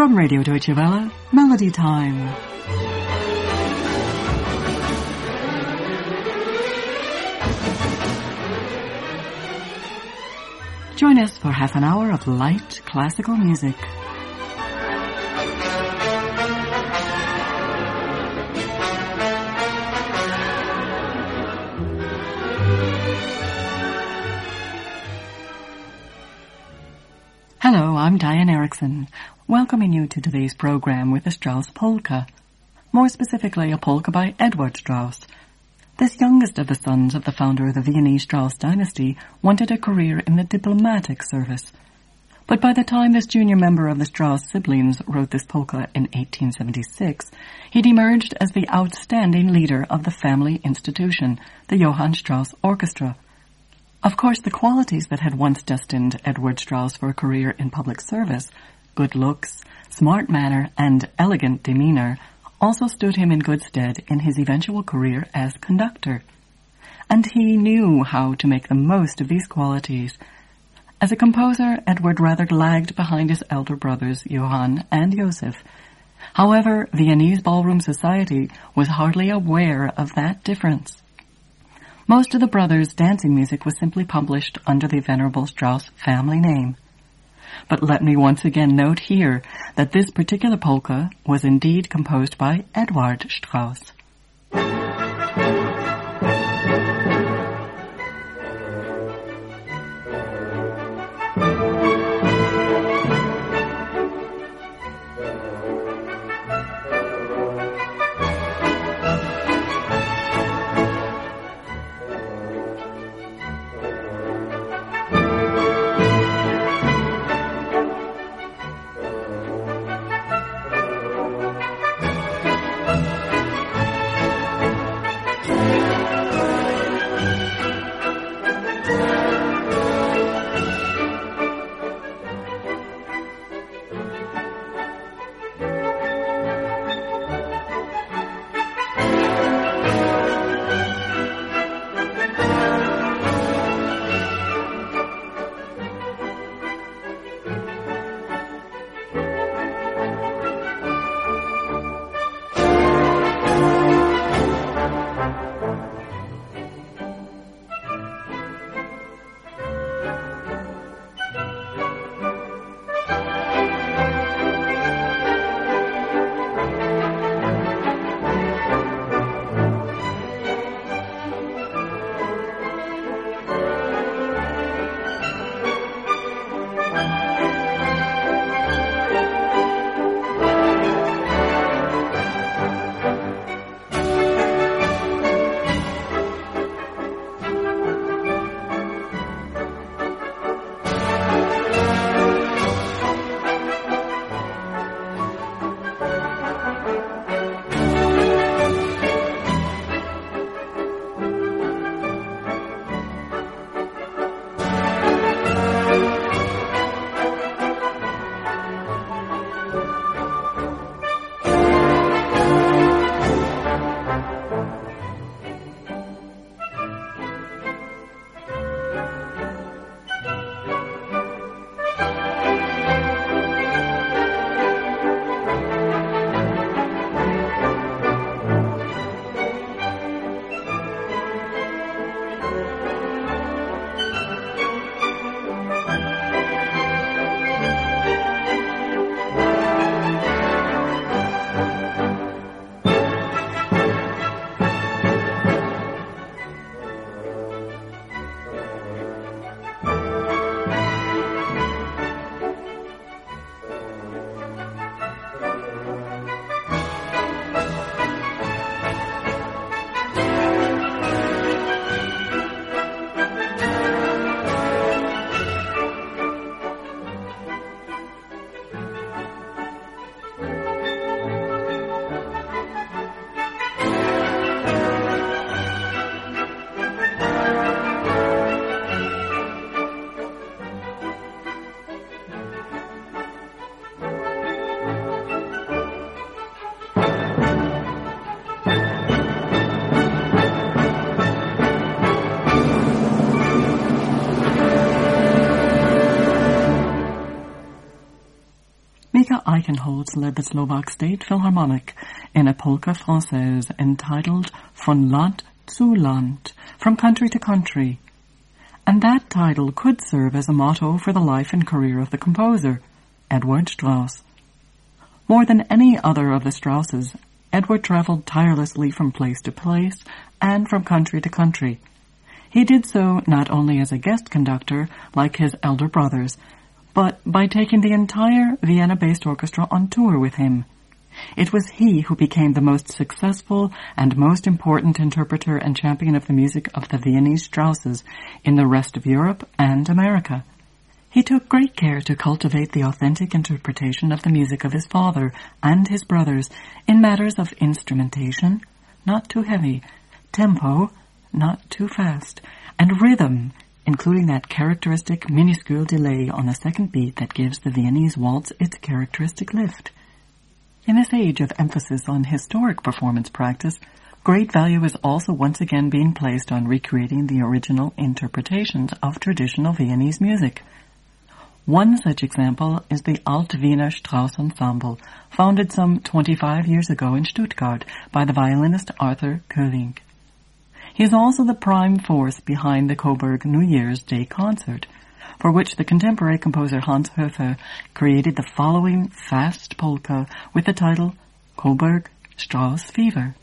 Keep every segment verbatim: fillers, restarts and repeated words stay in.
From Radio Deutsche Welle, Melody Time. Join us for half an hour of light classical music. Hello, I'm Diane Erickson, welcoming you to today's program with a Strauss polka. More specifically, a polka by Edward Strauss. This youngest of the sons of the founder of the Viennese Strauss dynasty wanted a career in the diplomatic service. But by the time this junior member of the Strauss siblings wrote this polka in eighteen seventy-six, he'd emerged as the outstanding leader of the family institution, the Johann Strauss Orchestra. Of course, the qualities that had once destined Edward Strauss for a career in public service, good looks, smart manner, and elegant demeanor, also stood him in good stead in his eventual career as conductor. And he knew how to make the most of these qualities. As a composer, Edward rather lagged behind his elder brothers, Johann and Joseph. However, Viennese ballroom society was hardly aware of that difference. Most of the brothers' dancing music was simply published under the venerable Strauss family name. But let me once again note here that this particular polka was indeed composed by Eduard Strauss. Eichenholz led the Slovak State Philharmonic in a polka française entitled Von Land zu Land, from country to country. And that title could serve as a motto for the life and career of the composer, Edward Strauss. More than any other of the Strausses, Edward traveled tirelessly from place to place and from country to country. He did so not only as a guest conductor, like his elder brothers, but by taking the entire Vienna-based orchestra on tour with him. It was he who became the most successful and most important interpreter and champion of the music of the Viennese Strausses in the rest of Europe and America. He took great care to cultivate the authentic interpretation of the music of his father and his brothers in matters of instrumentation, not too heavy, tempo, not too fast, and rhythm, including that characteristic minuscule delay on the second beat that gives the Viennese waltz its characteristic lift. In this age of emphasis on historic performance practice, great value is also once again being placed on recreating the original interpretations of traditional Viennese music. One such example is the Alt Wiener Strauss Ensemble, founded some twenty-five years ago in Stuttgart by the violinist Arthur Koelling. He is also the prime force behind the Coburg New Year's Day concert, for which the contemporary composer Hans Hofer created the following fast polka with the title Coburg Strauss Fever.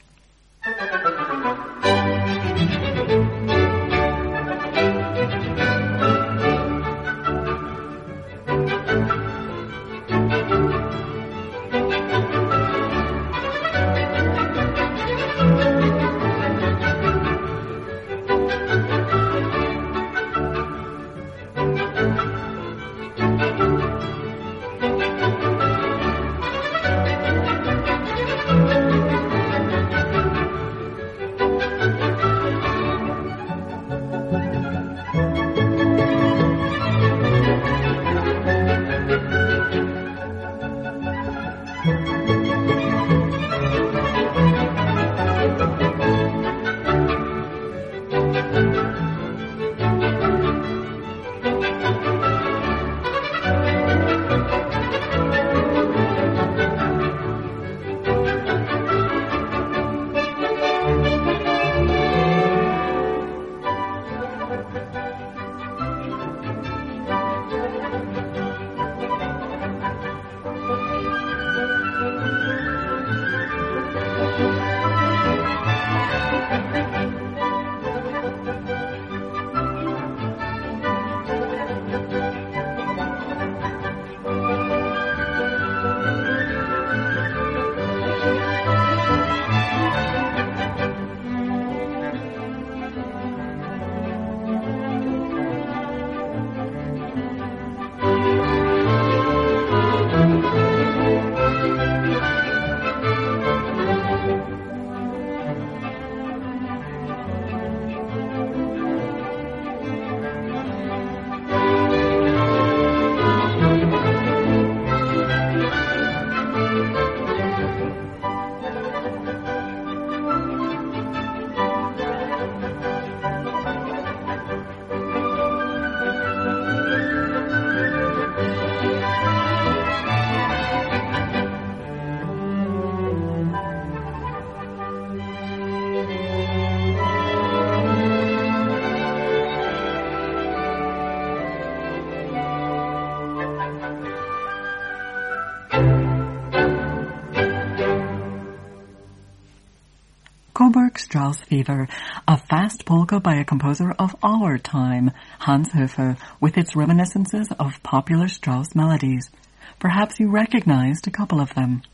Coburg Strauss Fever, a fast polka by a composer of our time, Hans Hofer, with its reminiscences of popular Strauss melodies. Perhaps you recognized a couple of them.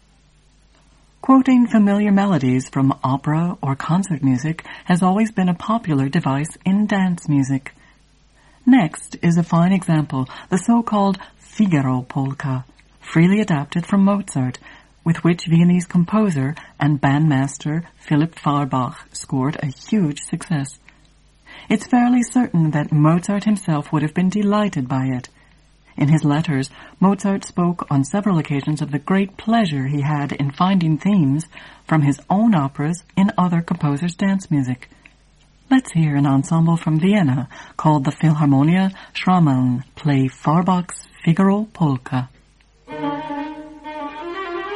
Quoting familiar melodies from opera or concert music has always been a popular device in dance music. Next is a fine example, the so-called Figaro polka, freely adapted from Mozart, with which Viennese composer and bandmaster Philipp Fahrbach scored a huge success. It's fairly certain that Mozart himself would have been delighted by it. In his letters, Mozart spoke on several occasions of the great pleasure he had in finding themes from his own operas in other composers' dance music. Let's hear an ensemble from Vienna called the Philharmonia Schrammmeln play Fahrbach's Figaro Polka.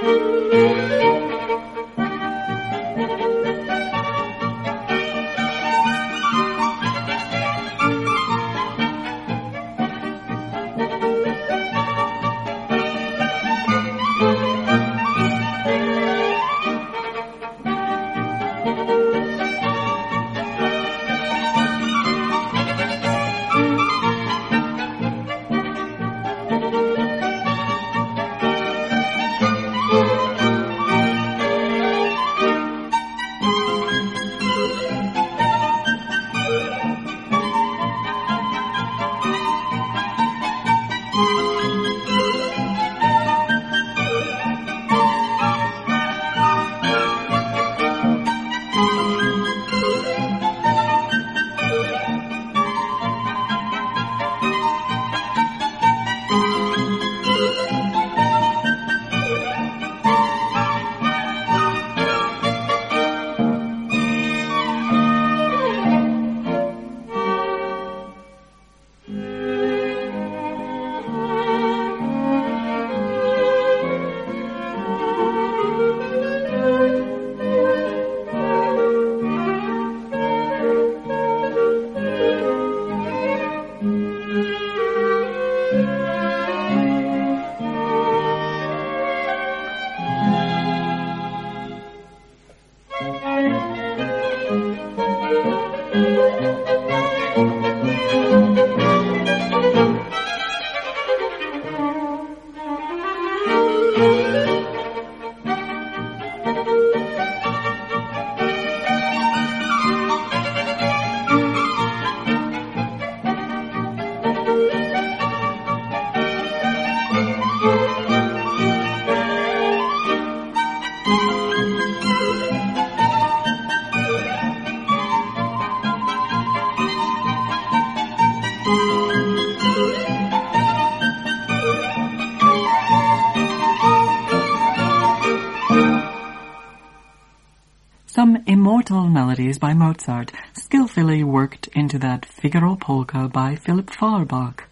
Some immortal melodies by Mozart skillfully worked into that Figaro polka by Philipp Fahrbach.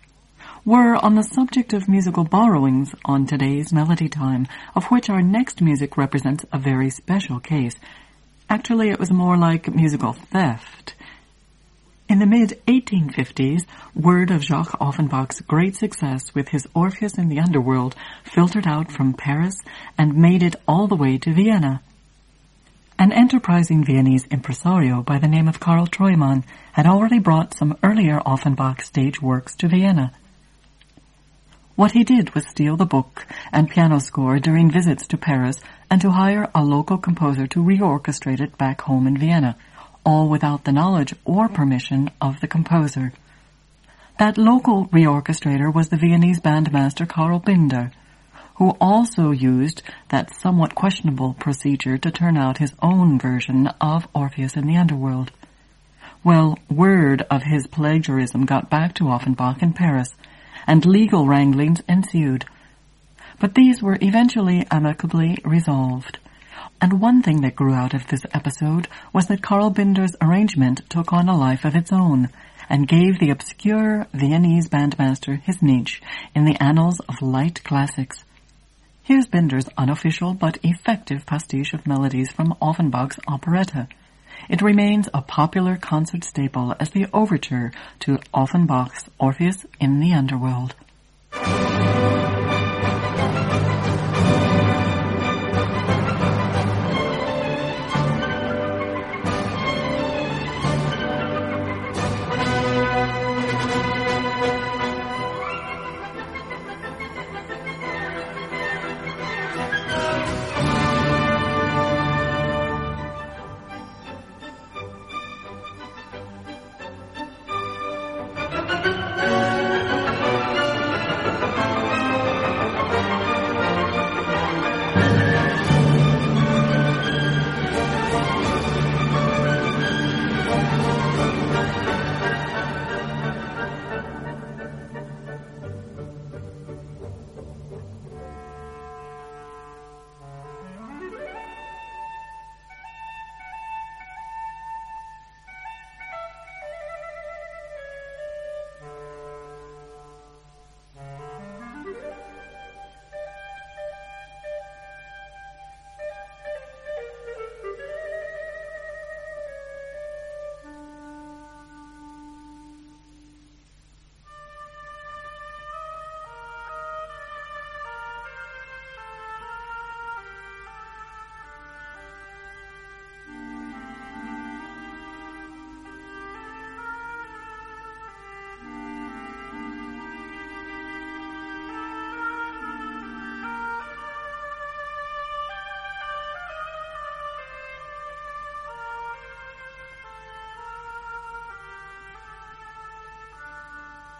We're on the subject of musical borrowings on today's Melody Time, of which our next music represents a very special case. Actually, it was more like musical theft. In the mid eighteen fifties, word of Jacques Offenbach's great success with his Orpheus in the Underworld filtered out from Paris and made it all the way to Vienna. An enterprising Viennese impresario by the name of Karl Treumann had already brought some earlier Offenbach stage works to Vienna. What he did was steal the book and piano score during visits to Paris and to hire a local composer to reorchestrate it back home in Vienna, all without the knowledge or permission of the composer. That local reorchestrator was the Viennese bandmaster Karl Binder, who also used that somewhat questionable procedure to turn out his own version of Orpheus in the Underworld. Well, word of his plagiarism got back to Offenbach in Paris, and legal wranglings ensued. But these were eventually amicably resolved. And one thing that grew out of this episode was that Karl Binder's arrangement took on a life of its own, and gave the obscure Viennese bandmaster his niche in the annals of light classics. Here's Binder's unofficial but effective pastiche of melodies from Offenbach's operetta. It remains a popular concert staple as the overture to Offenbach's Orpheus in the Underworld.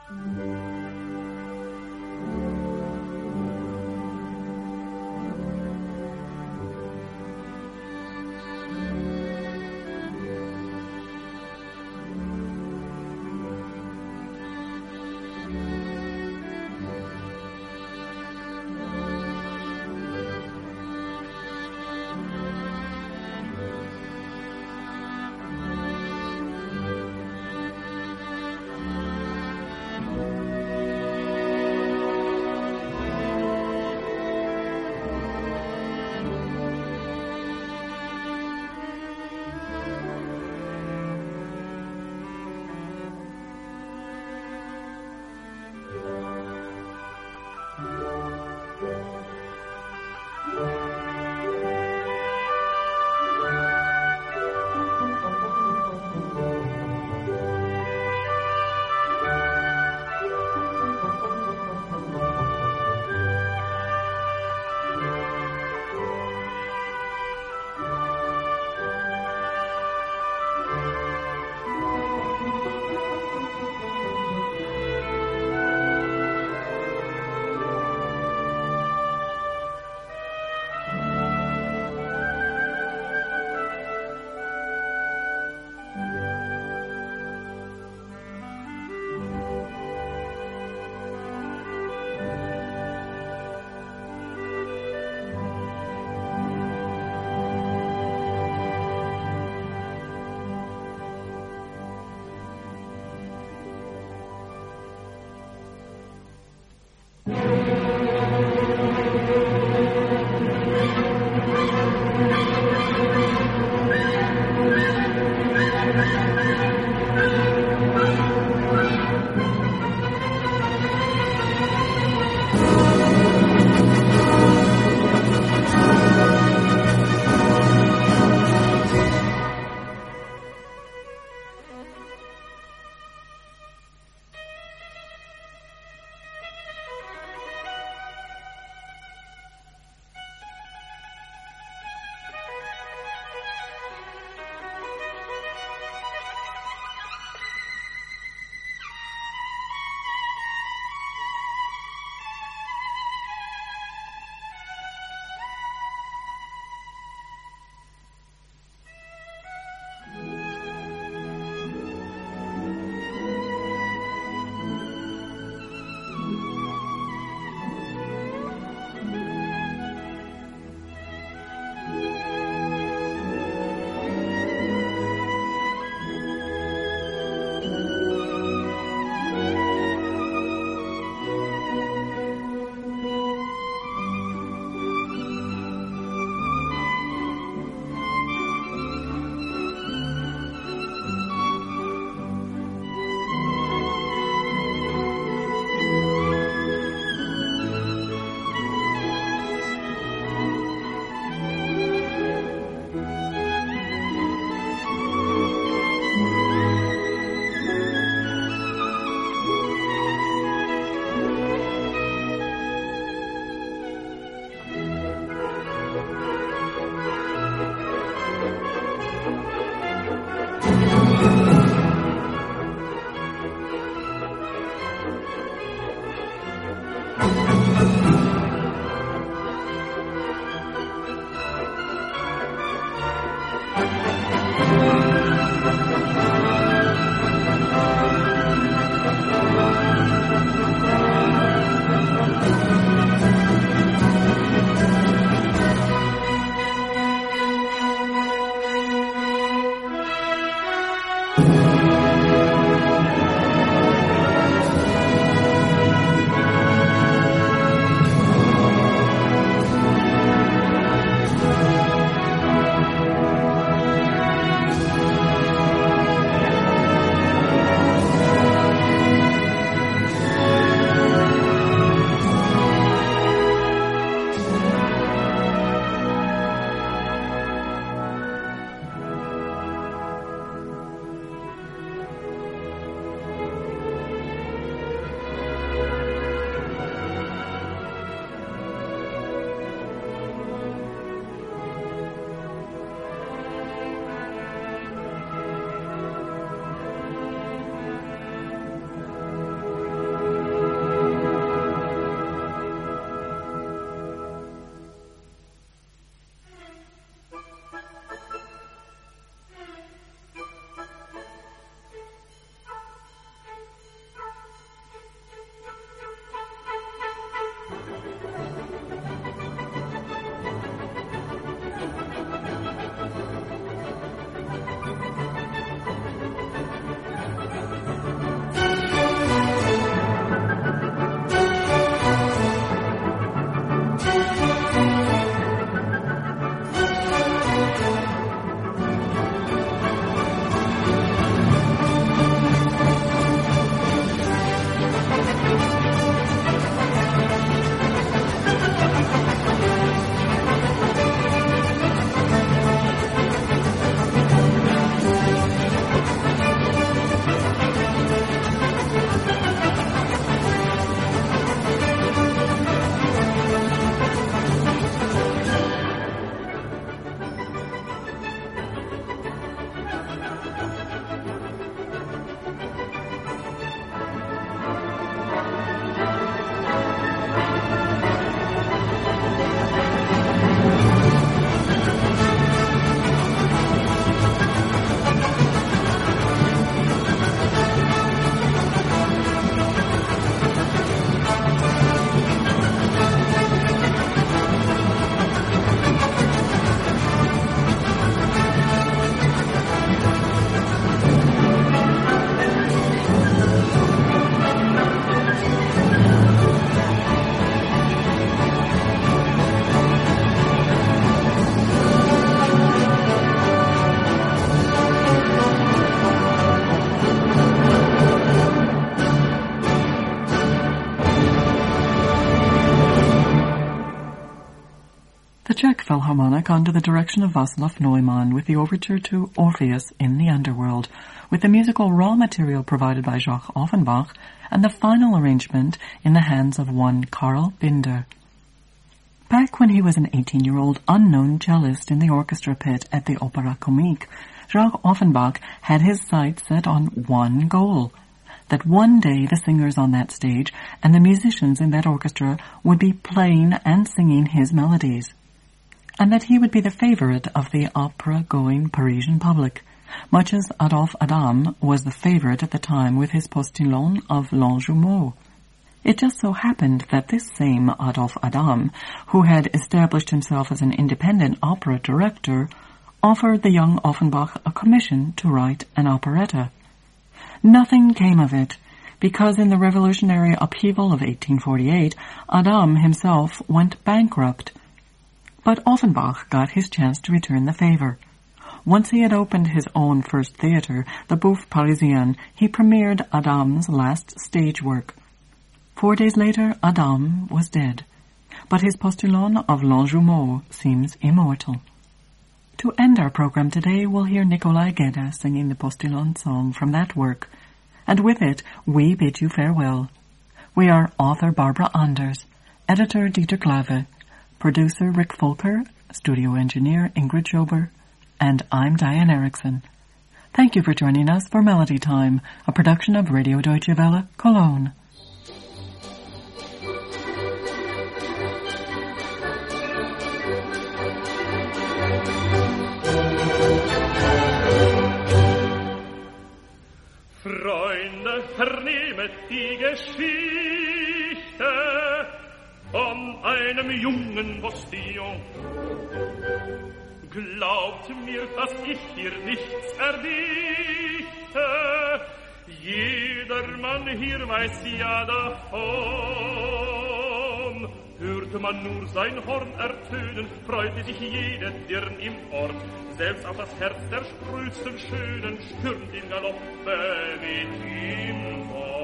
Thank you. Philharmonic under the direction of Václav Neumann with the overture to Orpheus in the Underworld, with the musical raw material provided by Jacques Offenbach and the final arrangement in the hands of one Karl Binder. Back when he was an eighteen-year-old unknown cellist in the orchestra pit at the Opéra Comique, Jacques Offenbach had his sights set on one goal, that one day the singers on that stage and the musicians in that orchestra would be playing and singing his melodies, and that he would be the favorite of the opera-going Parisian public, much as Adolphe Adam was the favorite at the time with his Postillon of L'Enjouement. It just so happened that this same Adolphe Adam, who had established himself as an independent opera director, offered the young Offenbach a commission to write an operetta. Nothing came of it, because in the revolutionary upheaval of eighteen forty-eight, Adam himself went bankrupt. But Offenbach got his chance to return the favor. Once he had opened his own first theatre, the Bouffe Parisien, he premiered Adam's last stage work. Four days later, Adam was dead, but his Postillon of L'Enjouement seems immortal. To end our program today, we'll hear Nikolai Gedda singing the Postillon song from that work, and with it, we bid you farewell. We are author Barbara Anders, editor Dieter Glave, producer Rick Folker, studio engineer Ingrid Schober, and I'm Diane Erickson. Thank you for joining us for Melody Time, a production of Radio Deutsche Welle, Cologne. Freunde, vernehmet die Geschichte von einem jungen Postillon. Glaubt mir, dass ich hier nichts erdichte, jedermann hier weiß ja davon. Hörte man nur sein Horn ertönen, freute sich jeder Dirn im Ort. Selbst auf das Herz der sprödsten Schönen stürmt im Galoppe mit ihm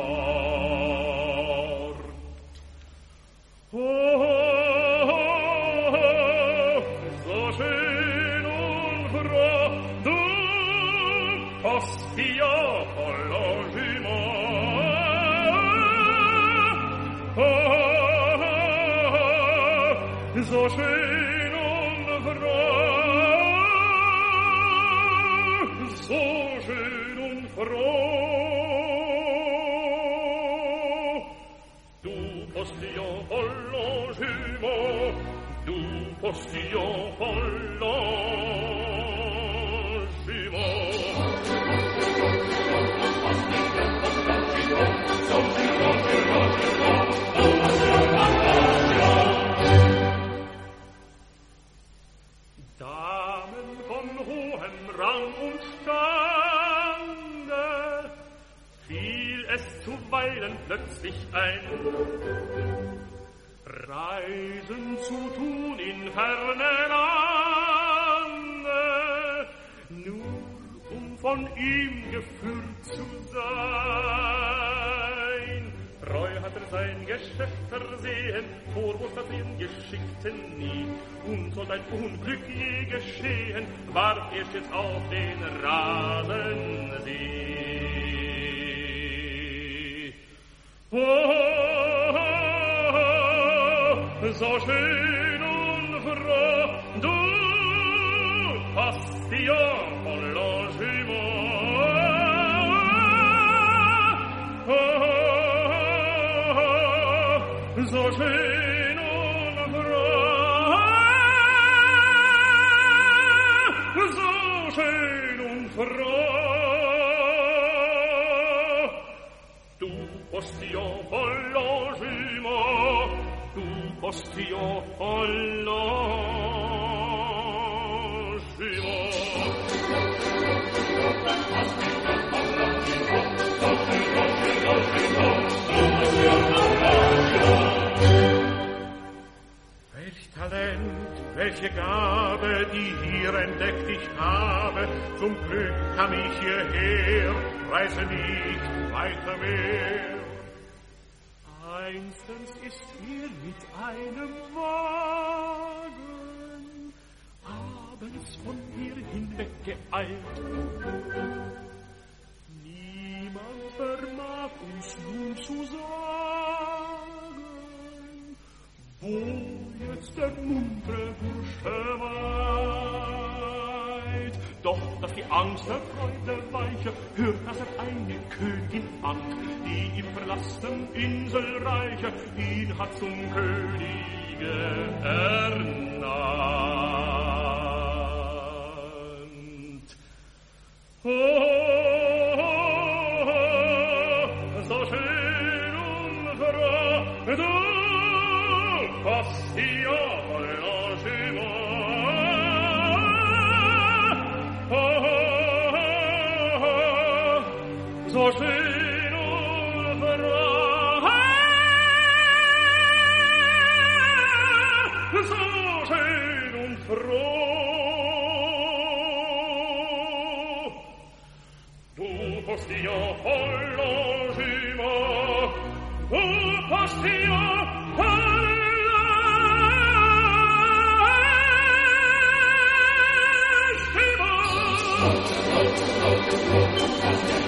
fort. Oh, oh, oh, oh, so schön und froh, du Postillon von Longjument. Oh, so schön und froh, so schön und froh. Du Postillon von Longjument, du Postillon von Damen von hohem Rang und Stande fiel es zuweilen plötzlich ein, Reisen zu tun in ferne Lande, nur um von ihm geführt zu sein. Treu hat er sein Geschäft versehen, Vorwurf hat den Geschickten nie. Und soll ein Unglück je geschehen, warf er stets auf den Rasensee. Oh, oh, oh, so schön und froh, du Postillon von Longjument. Oh, so schön und froh, so schön und froh. Du Postillon von Longjument, du Postillon von Longjument. Welch Talent, welche Gabe, die hier entdeckt ich habe, zum Glück kam ich hierher, reise nicht weiter mehr. Einstens ist mir mit einem Wagen abends von ihr hinweggeeilt. Niemand vermag uns nun zu sagen, wo jetzt der muntere Bursche weilt. Doch, dass die Angst der Freude weiche, hört, dass er eine Königin hat, die im verlassenen Inselreiche ihn hat zum Könige ernannt. Oh, oh, oh, so schön und froh, du Postillon oh, oh, oh, so schön und froh, so schön und froh. Du Postillon Longement, du Postillon Longement.